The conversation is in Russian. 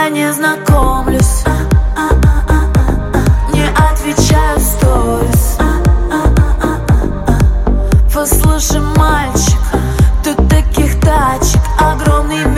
я не знакомлюсь, не отвечаю в сторис. Послушай, мальчик, тут таких тачек огромный мир.